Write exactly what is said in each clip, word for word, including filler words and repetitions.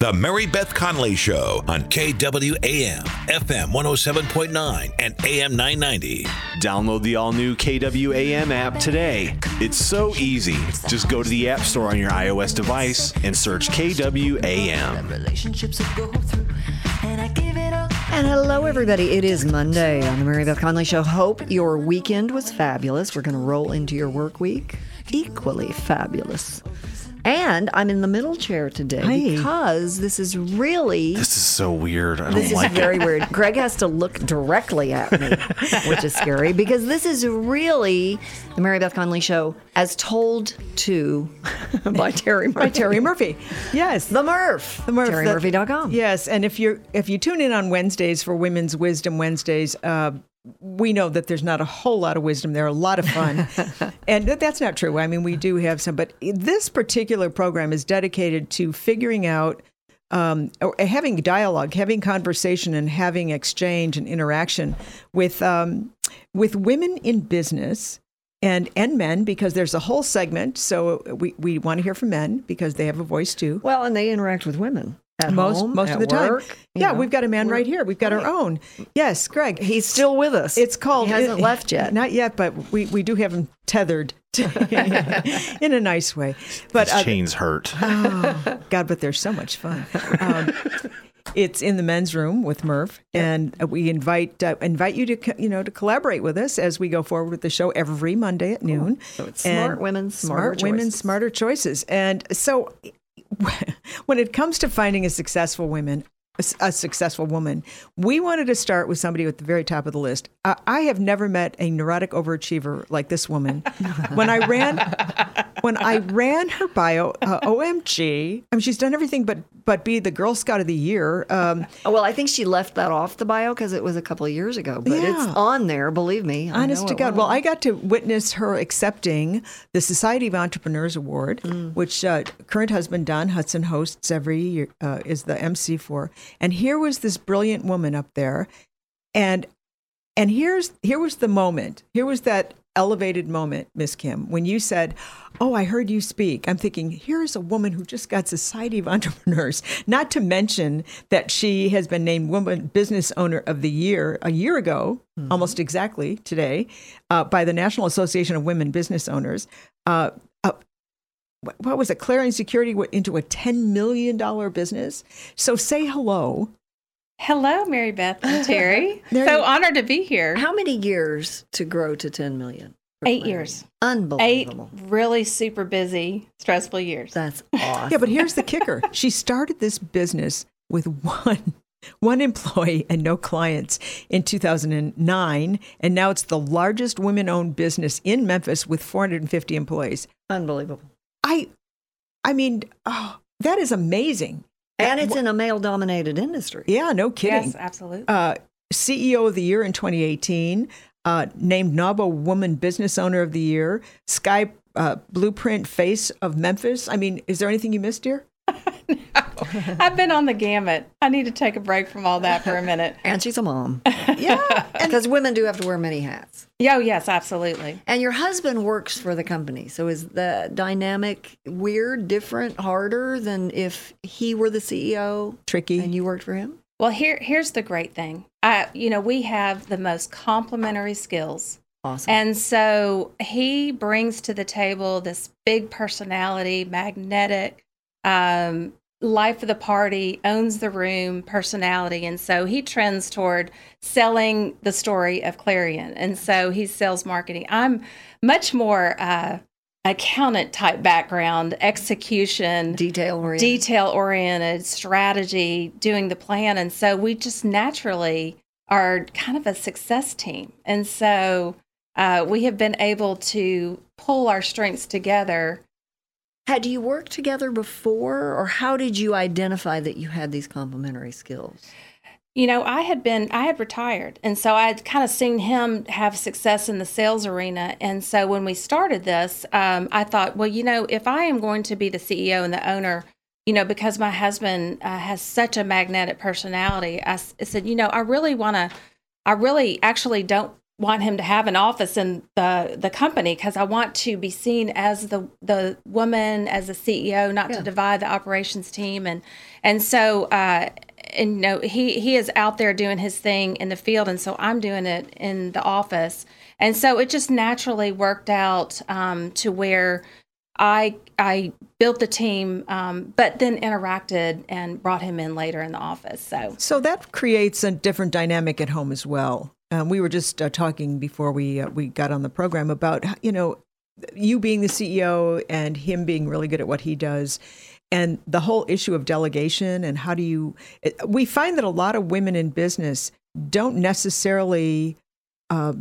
The Mary Beth Conley Show on K W A M, F M one oh seven point nine, and A M nine ninety. Download the all-new K W A M app today. It's so easy. Just go to the App Store on your iOS device and search K W A M. And hello, everybody. It is Monday on the Mary Beth Conley Show. Hope your weekend was fabulous. We're going to roll into your work week equally fabulous. And I'm in the middle chair today Hi. because this is really... This is so weird. I don't This like is very weird. Greg has to look directly at me, which is scary, because this is really the Mary Beth Conley Show as told to by Terry Murphy. By Terry Murphy. Yes. The Murph. The Murph. Terry Murphy dot com. Yes, and if you if you tune in on Wednesdays for Women's Wisdom Wednesdays, uh, we know that there's not a whole lot of wisdom there, a lot of fun. And th- that's not true. I mean, we do have some, but this particular program is dedicated to figuring out, um, or having dialogue, having conversation, and having exchange and interaction with um, with women in business and and men, because there's a whole segment. So we, we want to hear from men because they have a voice too. Well, and they interact with women. At most home, most at of the time. work, Yeah, know. we've got a man We're- right here. We've got right. our own. Yes, Greg. He's still with us. It's called. He hasn't it- left yet. Not yet, but we, we do have him tethered in a nice way. But His chains hurt. oh, God, but they're so much fun. Um, it's in the men's room with Murph, and we invite uh, invite you to co- you know to collaborate with us as we go forward with the show every Monday at noon. So it's smart And women, smarter smart women, choices. smarter choices. And so, when it comes to finding a successful woman, a, a successful woman, we wanted to start with somebody at the very top of the list. I, I have never met a neurotic overachiever like this woman. When I ran, when I ran her bio, uh, O M G, I mean, she's done everything but but be the Girl Scout of the Year. Um, Oh, well, I think she left that off the bio because it was a couple of years ago, but Yeah. it's on there, believe me. I Honest know to it God. was. Well, I got to witness her accepting the Society of Entrepreneurs Award, Mm. which uh, current husband Don Hudson hosts every year, uh, is the M C for. And here was this brilliant woman up there, and and here's here was the moment. Here was that elevated moment, Miss Kim, when you said, "Oh, I heard you speak." I'm thinking, here's a woman who just got Society of Entrepreneurs. Not to mention that she has been named Woman Business Owner of the Year a year ago, mm-hmm. almost exactly today, uh, by the National Association of Women Business Owners. Uh, uh, what was it? Clarion Security went into a ten million dollars business. So say hello. Hello, Mary Beth and Terry. There so you- honored to be here. How many years to grow to ten million? for Eight Clarion? years. Eight Unbelievable. really super busy, stressful years. That's awesome. Yeah, but here's the kicker. She started this business with one one employee and no clients in two thousand nine, and now it's the largest women-owned business in Memphis with four hundred fifty employees. Unbelievable. I I mean, oh, that is amazing. And it's in a male-dominated industry. Yeah, no kidding. Yes, absolutely. Uh, C E O of the Year in twenty eighteen, uh, named NAWBA Woman Business Owner of the Year, Sky uh, Blueprint Face of Memphis. I mean, is there anything you missed, dear? No. I've been on the gamut. I need to take a break from all that for a minute. And she's a mom. Yeah. Because women do have to wear many hats. Oh, yes, absolutely. And your husband works for the company. So is the dynamic weird, different, harder than if he were the C E O Tricky. and you worked for him? Well, here, here's the great thing. I, you know, we have the most complementary skills. Awesome. And so he brings to the table this big personality, magnetic, um, life of the party, owns the room personality. And so he trends toward selling the story of Clarion. And so he sells marketing. I'm much more uh, accountant type background, execution, Detail oriented. detail oriented, strategy, doing the plan. And so we just naturally are kind of a success team. And so uh, we have been able to pull our strengths together. Had you worked together before, or how did you identify that you had these complementary skills? You know, I had been, I had retired. And so I had kind of seen him have success in the sales arena. And so when we started this, um, I thought, well, you know, if I am going to be the C E O and the owner, you know, because my husband uh, has such a magnetic personality, I, s- I said, you know, I really want to, I really actually don't want him to have an office in the the company because I want to be seen as the the woman, as a C E O, not yeah. to divide the operations team. And and so uh, and you know he he is out there doing his thing in the field, and so I'm doing it in the office. And so it just naturally worked out um, to where I I built the team, um, but then interacted and brought him in later in the office. So so that creates a different dynamic at home as well. Um, we were just uh, talking before we uh, we got on the program about, you know, you being the C E O and him being really good at what he does, and the whole issue of delegation and how do you. It, we find that a lot of women in business don't necessarily uh,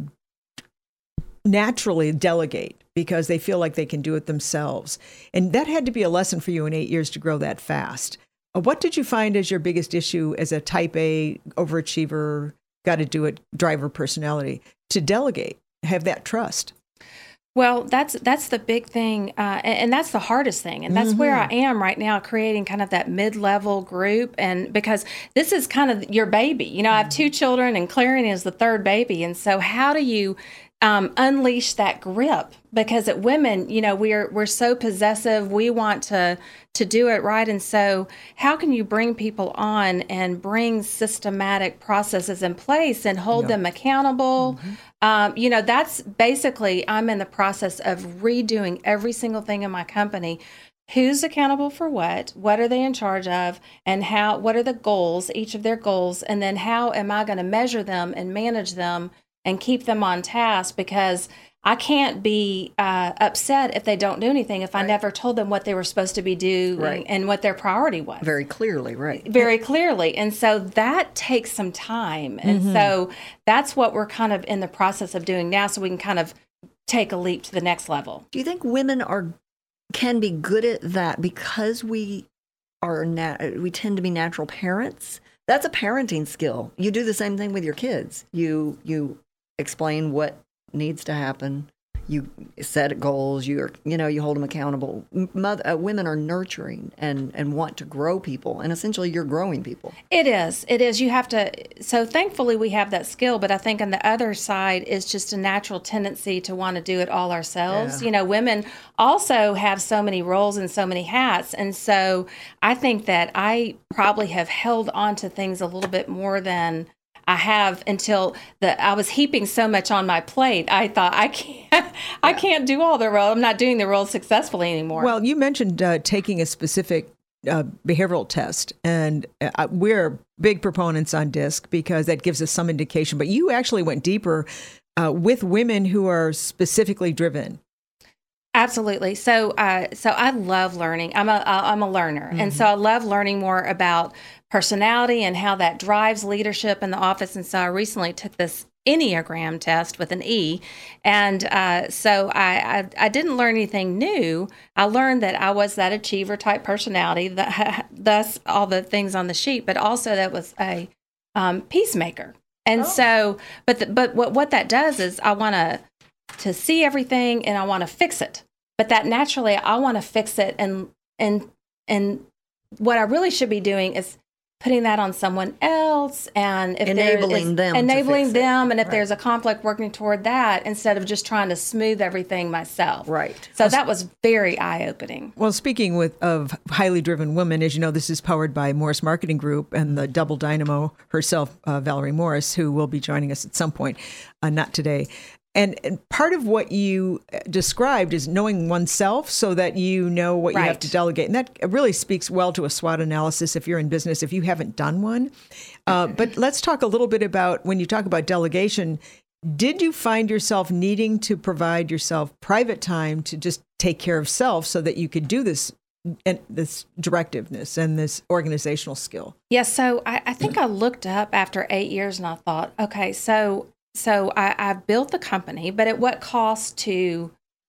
naturally delegate because they feel like they can do it themselves, and that had to be a lesson for you in eight years to grow that fast. Uh, what did you find as your biggest issue as a Type A overachiever? Got to do it, driver personality, to delegate, have that trust? Well, that's that's the big thing, uh, and, and that's the hardest thing, and that's mm-hmm. where I am right now, creating kind of that mid-level group, and because this is kind of your baby. You know, I have two children, and Clarion is the third baby, and so how do you um, unleash that grip? Because at women, you know, we're we're so possessive, we want to to do it right, and so how can you bring people on and bring systematic processes in place and hold yeah. them accountable? Mm-hmm. Um, you know, that's basically, I'm in the process of redoing every single thing in my company. Who's accountable for what? What are they in charge of? And how? What are the goals, each of their goals? And then how am I going to measure them and manage them and keep them on task? Because I can't be uh, upset if they don't do anything if I right. never told them what they were supposed to be doing right. and what their priority was. Very clearly, right. Very clearly. And so that takes some time. And mm-hmm. so that's what we're kind of in the process of doing now, so we can kind of take a leap to the next level. Do you think women are can be good at that because we are na- we tend to be natural parents? That's a parenting skill. You do the same thing with your kids. You you explain what needs to happen. You set goals. You are, you know, you hold them accountable. Mother, uh, women are nurturing and, and want to grow people, and essentially you're growing people. It is. It is. You have to. So thankfully we have that skill, but I think on the other side is just a natural tendency to want to do it all ourselves. Yeah. You know, women also have so many roles and so many hats, and so I think that I probably have held on to things a little bit more than I have until the I was heaping so much on my plate. I thought I can't, yeah. I can't do all the roles. I'm not doing the roles successfully anymore. Well, you mentioned uh, taking a specific uh, behavioral test, and uh, we're big proponents on DISC because that gives us some indication. But you actually went deeper uh, with women who are specifically driven. Absolutely. So, uh, so I love learning. I'm a, I'm a learner. Mm-hmm. And so I love learning more about personality and how that drives leadership in the office. And so I recently took this Enneagram test with an E. And uh, so I, I, I didn't learn anything new. I learned that I was that achiever type personality, that, thus all the things on the sheet, but also that was a um, peacemaker. And oh. so, but the, but what, what that does is I want to to see everything and I want to fix it. But that naturally, I want to fix it. And, and, and what I really should be doing is putting that on someone else, and if enabling them, enabling to them. It. And if right. there's a conflict, working toward that instead of just trying to smooth everything myself. Right. So well, that was very eye-opening. Well, speaking with of highly driven women, as you know, this is powered by Morris Marketing Group and the double dynamo herself, uh, Valerie Morris, who will be joining us at some point, uh, not today. And, and part of what you described is knowing oneself so that you know what right. you have to delegate. And that really speaks well to a SWOT analysis if you're in business, if you haven't done one. Uh, but let's talk a little bit about, when you talk about delegation, did you find yourself needing to provide yourself private time to just take care of self so that you could do this and this directiveness and this organizational skill? Yes. Yeah, so I, I think I looked up after eight years and I thought, okay, so So I, I built the company, but at what cost to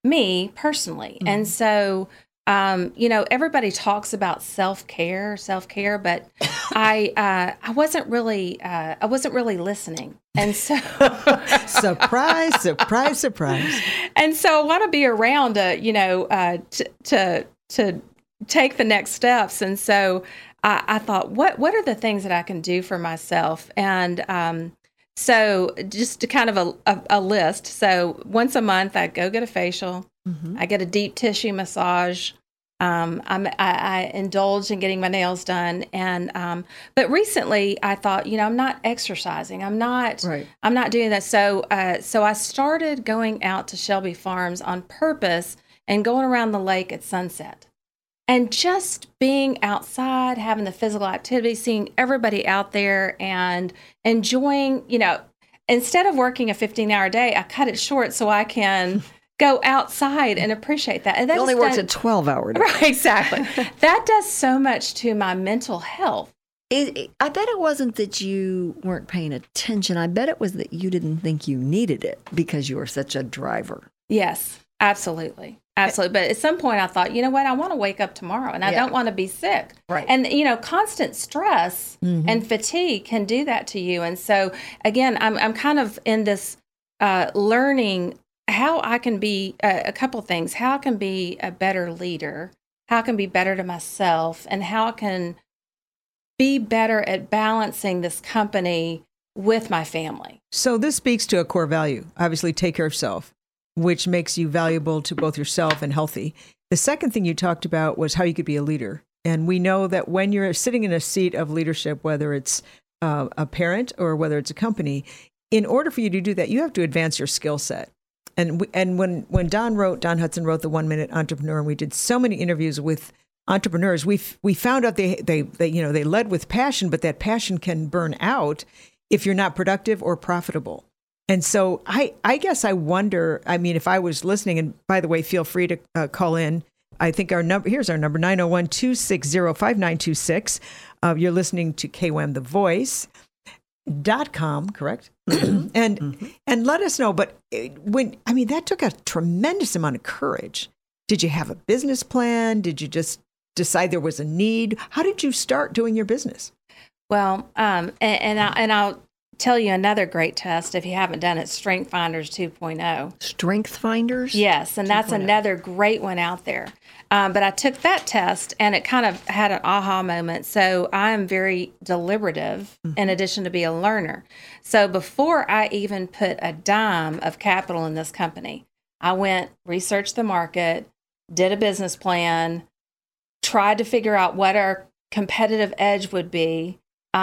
me personally? Mm-hmm. And so, um, you know, everybody talks about self-care, self-care, but I uh, I wasn't really uh, I wasn't really listening. And so, surprise, surprise, surprise. And so I want to be around, uh, you know, uh, t- to to take the next steps. And so I, I thought, what what are the things that I can do for myself? And um, So just to kind of a, a, a list. So once a month, I go get a facial. Mm-hmm. I get a deep tissue massage. Um, I'm, I, I indulge in getting my nails done. And um, but recently, I thought, you know, I'm not exercising. I'm not. Right. I'm not doing that. So uh, so I started going out to Shelby Farms on purpose and going around the lake at sunset. And just being outside, having the physical activity, seeing everybody out there and enjoying, you know, instead of working a fifteen-hour day, I cut it short so I can go outside and appreciate that. And that It only works done, a twelve-hour day. Right, exactly. That does so much to my mental health. It, it, I bet it wasn't that you weren't paying attention. I bet it was that you didn't think you needed it because you were such a driver. Yes, absolutely. Absolutely. But at some point I thought, you know what, I want to wake up tomorrow and I Yeah. don't want to be sick. Right. And, you know, constant stress Mm-hmm. and fatigue can do that to you. And so, again, I'm I'm kind of in this uh, learning how I can be uh, a couple things, how I can be a better leader, how I can be better to myself, and how I can be better at balancing this company with my family. So this speaks to a core value. Obviously, take care of self, which makes you valuable to both yourself and healthy. The second thing you talked about was how you could be a leader. And we know that when you're sitting in a seat of leadership, whether it's uh, a parent or whether it's a company, in order for you to do that, you have to advance your skill set. And we, and when, when Don wrote, Don Hudson wrote The One Minute Entrepreneur, and we did so many interviews with entrepreneurs, we we found out they, they, they, you know, they led with passion, but that passion can burn out if you're not productive or profitable. And so I, I guess I wonder, I mean, if I was listening, and by the way, feel free to uh, call in. I think our number, here's our number, nine oh one, two six zero, five nine two six. Uh, you're listening to K W A M The Voice dot com, correct? and mm-hmm. and let us know. But when, I mean, that took a tremendous amount of courage. Did you have a business plan? Did you just decide there was a need? How did you start doing your business? Well, um, and, and, I, and I'll tell you another great test if you haven't done it, Strength Finders two point oh. Strength Finders? Yes, and that's another great one out there. Um, but I took that test and it kind of had an aha moment. So I am very deliberative mm-hmm. in addition to be a learner. So before I even put a dime of capital in this company, I went, researched the market, did a business plan, tried to figure out what our competitive edge would be,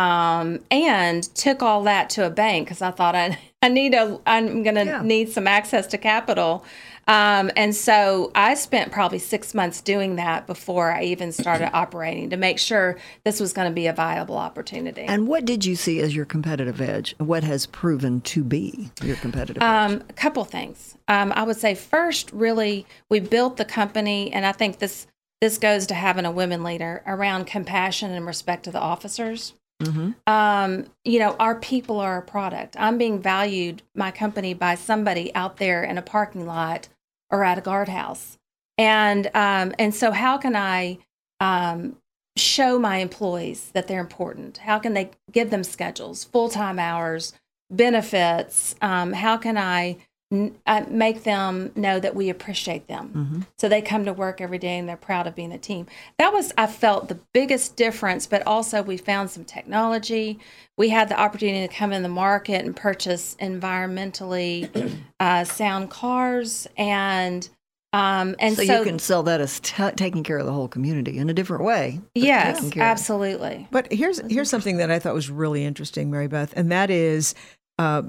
um, and took all that to a bank because I thought I I need a I'm going to yeah. need some access to capital, um, and so I spent probably six months doing that before I even started operating to make sure this was going to be a viable opportunity. And what did you see as your competitive edge? What has proven to be your competitive um, edge? A couple things. Um, I would say first, really, we built the company, and I think this this goes to having a women leader around compassion and respect to the officers. Mm-hmm. Um, you know, our people are a product. I'm being valued, my company, by somebody out there in a parking lot or at a guardhouse. And um, and so how can I um, show my employees that they're important? How can they give them schedules, full-time hours, benefits? Um, how can I n- uh, make them know that we appreciate them? Mm-hmm. So they come to work every day and they're proud of being a team. That was, I felt, the biggest difference, but also we found some technology. We had the opportunity to come in the market and purchase environmentally uh, sound cars. And um, and so, so you can sell that as t- taking care of the whole community in a different way. Yes, absolutely. But here's here's something that I thought was really interesting, Mary Beth, and that is uh,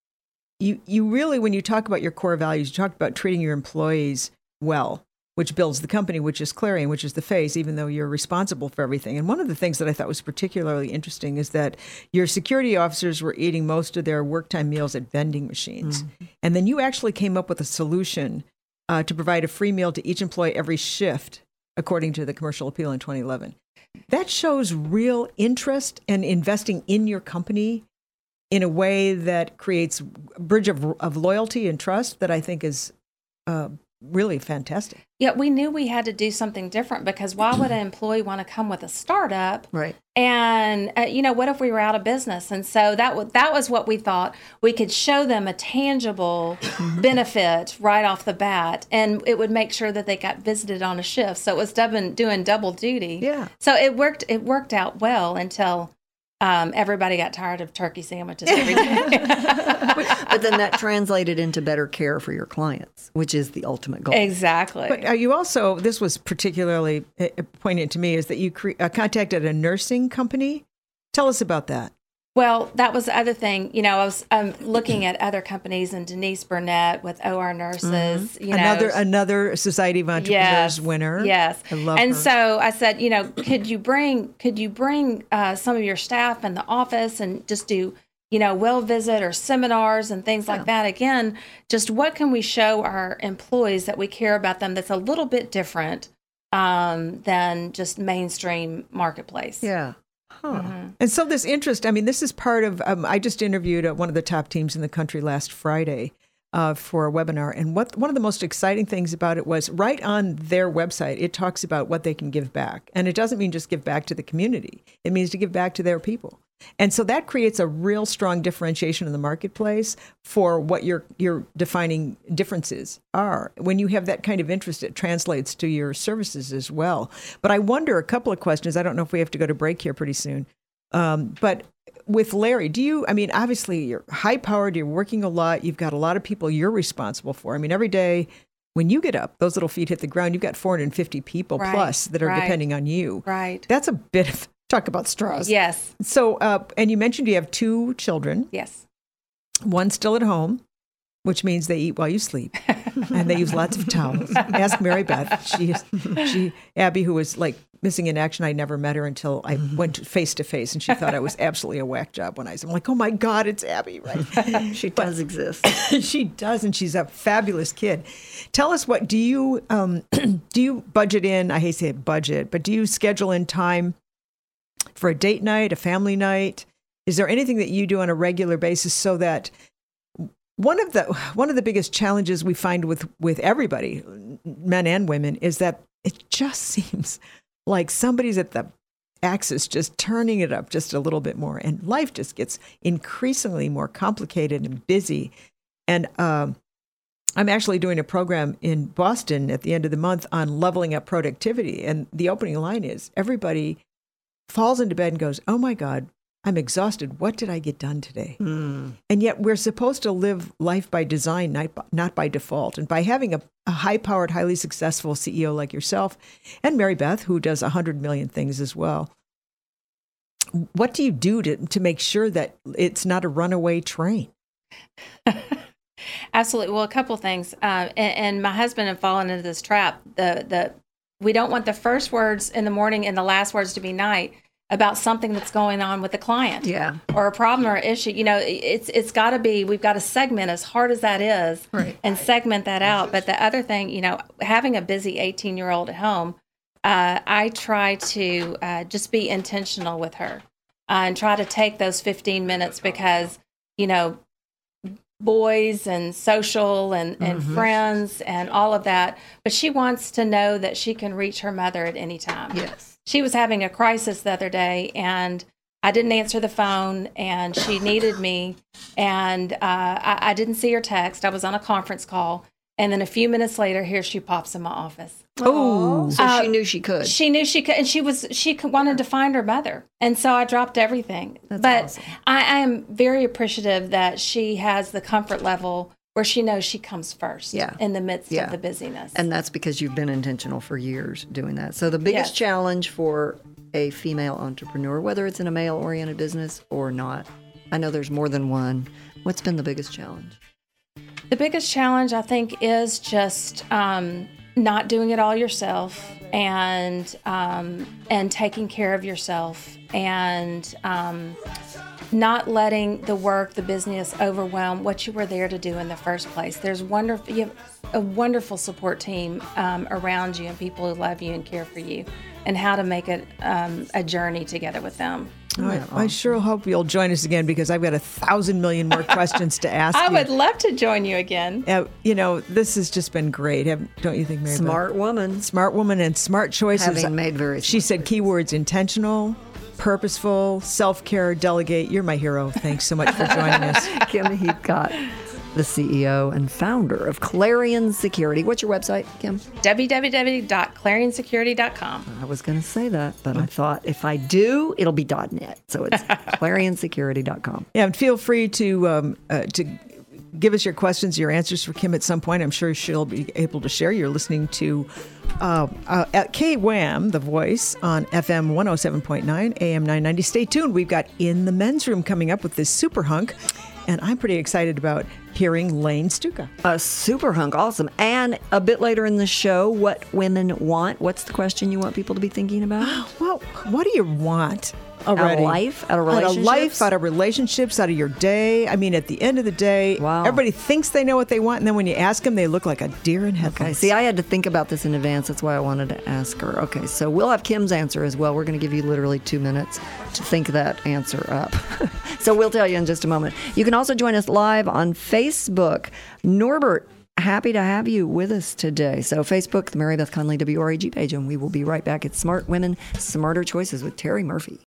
you you really, when you talk about your core values, you talk about treating your employees well, which builds the company, which is Clarion, which is the face, even though you're responsible for everything. And one of the things that I thought was particularly interesting is that your security officers were eating most of their work time meals at vending machines. Mm-hmm. And then you actually came up with a solution uh, to provide a free meal to each employee every shift, according to the Commercial Appeal in twenty eleven. That shows real interest in investing in your company in a way that creates a bridge of, of loyalty and trust that I think is uh, really fantastic. Yeah, we knew we had to do something different because why would an employee want to come with a startup? Right. And, uh, you know, what if we were out of business? And so that, w- that was what we thought. We could show them a tangible benefit right off the bat, and it would make sure that they got visited on a shift. So it was doubling, doing double duty. Yeah. So it worked, it worked out well until um, everybody got tired of turkey sandwiches every day. But then that translated into better care for your clients, which is the ultimate goal. Exactly. But are you also, this was particularly uh, poignant to me, is that you cre- uh, contacted a nursing company. Tell us about that. Well, that was the other thing. You know, I was um, looking at other companies, and Denise Burnett with O R Nurses. Mm-hmm. You know, another another Society of Entrepreneurs yes, winner. Yes, I love and her. so I said, you know, could you bring could you bring uh, some of your staff in the office and just do, you know, well visit or seminars and things like Yeah. that. Again, just what can we show our employees that we care about them that's a little bit different um, than just mainstream marketplace. Yeah. Huh. Mm-hmm. And so this interest, I mean, this is part of, um, I just interviewed uh, one of the top teams in the country last Friday uh, for a webinar. And what one of the most exciting things about it was right on their website, it talks about what they can give back. And it doesn't mean just give back to the community. It means to give back to their people. And so that creates a real strong differentiation in the marketplace for what your your defining differences are. When you have that kind of interest, it translates to your services as well. But I wonder, a couple of questions. I don't know if we have to go to break here pretty soon. Um, but with Larry, do you, I mean, obviously you're high powered, you're working a lot, you've got a lot of people you're responsible for. I mean, every day when you get up, those little feet hit the ground, you've got four hundred fifty people Right, plus that are right. depending on you. Right. That's a bit of, talk about straws. Yes. So, uh, and you mentioned you have two children, Yes. one still at home, which means they eat while you sleep, and they use lots of towels. Ask Mary Beth. She, she, Abby, who was like missing in action. I never met her until I went face to face, and she thought I was absolutely a whack job when I said, I'm like, oh my God, it's Abby, right? She does exist. She does, and she's a fabulous kid. Tell us, what do you um, do? You budget in? I hate to say budget, but do you schedule in time for a date night, a family night? Is there anything that you do on a regular basis so that one of the one of the biggest challenges we find with with everybody, men and women, is that it just seems like somebody's at the axis just turning it up just a little bit more, and life just gets increasingly more complicated and busy. And um, I'm actually doing a program in Boston at the end of the month on leveling up productivity, and the opening line is everybody falls into bed and goes, oh my God, I'm exhausted. What did I get done today? Mm. And yet we're supposed to live life by design, not by, not by default. And by having a, a high-powered, highly successful C E O like yourself, and Mary Beth, who does one hundred million things as well, what do you do to, to make sure that it's not a runaway train? Absolutely. Well, a couple things. Uh, and, and my husband had fallen into this trap. The the we don't want the first words in the morning and the last words to be night about something that's going on with the client. Yeah. Or a problem or issue. You know, it's it's got to be, we've got to segment, as hard as that is, Right. and segment that out. But the other thing, you know, having a busy eighteen-year-old at home, uh, I try to uh, just be intentional with her uh, and try to take those fifteen minutes because, you know, boys and social and, and Mm-hmm. friends and all of that. But she wants to know that she can reach her mother at any time. Yes. She was having a crisis the other day, and I didn't answer the phone, and she needed me. And uh, I, I didn't see her text. I was on a conference call. And then a few minutes later, here she pops in my office. Oh, so Uh, she knew she could. She knew she could, and she was she could, wanted to find her mother, and so I dropped everything. That's but awesome. I, I am very appreciative that she has the comfort level where she knows she comes first, Yeah. in the midst Yeah. of the busyness. And that's because you've been intentional for years doing that. So the biggest Yes. challenge for a female entrepreneur, whether it's in a male-oriented business or not, I know there's more than one. What's been the biggest challenge? The biggest challenge, I think, is just um, not doing it all yourself, and um, and taking care of yourself, and um, not letting the work, the business, overwhelm what you were there to do in the first place. There's wonderful, you have a wonderful support team um, around you, and people who love you and care for you, and how to make it um, a journey together with them. I, I sure hope you'll join us again, because I've got a thousand million more questions to ask I you. would love to join you again. Uh, you know, this has just been great. Have, don't you think, Mary Beth? Smart woman. Smart woman and smart choices. Having made very She smart said keywords: intentional, purposeful, self-care, delegate. You're my hero. Thanks so much for joining us. Kim Heathcott, the C E O and founder of Clarion Security. What's your website, Kim? w w w dot clarion security dot com. I was going to say that, but I thought if I do, it'll be .net. So it's clarion security dot com. Yeah, and feel free to um, uh, to give us your questions, your answers for Kim at some point. I'm sure she'll be able to share. You're listening to uh, uh, at K W A M, The Voice, on F M one oh seven point nine, A M nine ninety. Stay tuned. We've got In the Men's Room coming up with this super hunk, and I'm pretty excited about hearing Lane Stuka. A super hunk, awesome. And a bit later in the show, what women want. What's the question you want people to be thinking about? Well, what do you want? Out Already. of life? Out of Out relationships? of life, out of relationships, out of your day. I mean, at the end of the day, Wow. everybody thinks they know what they want, and then when you ask them, they look like a deer in Okay, headlights. see, I had to think about this in advance. That's why I wanted to ask her. Okay, so we'll have Kim's answer as well. We're going to give you literally two minutes to think that answer up. So we'll tell you in just a moment. You can also join us live on Facebook. Norbert, happy to have you with us today. So Facebook, the Mary Beth Conley W R A G page, and we will be right back at Smart Women, Smarter Choices with Terry Murphy.